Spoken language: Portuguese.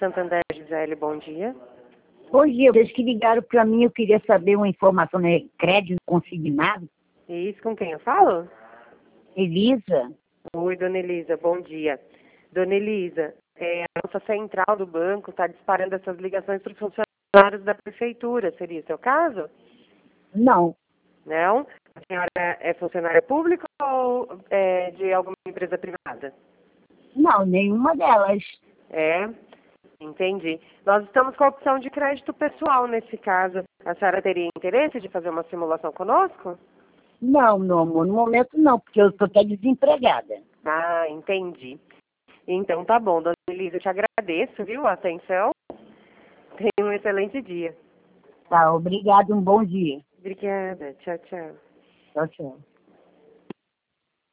Santander, Gisele, bom dia. Bom dia, vocês que ligaram para mim, eu queria saber uma informação, né? Crédito consignado. Isso, com quem eu falo? Elisa? Oi, dona Elisa, bom dia. Dona Elisa, a nossa central do banco está disparando essas ligações para os funcionários da prefeitura. Seria seu caso? Não, Não? A senhora é funcionária pública ou é de alguma empresa privada? não, nenhuma delas. É, entendi. Nós estamos com a opção de crédito pessoal nesse caso. A senhora teria interesse de fazer uma simulação conosco? Não, meu amor, no momento não, porque eu estou até desempregada. Ah, entendi. Então tá bom, dona Elisa, eu te agradeço, viu, a atenção. Tenha um excelente dia. Tá, obrigado, um bom dia. Obrigada. Tchau, tchau. Tchau, tchau.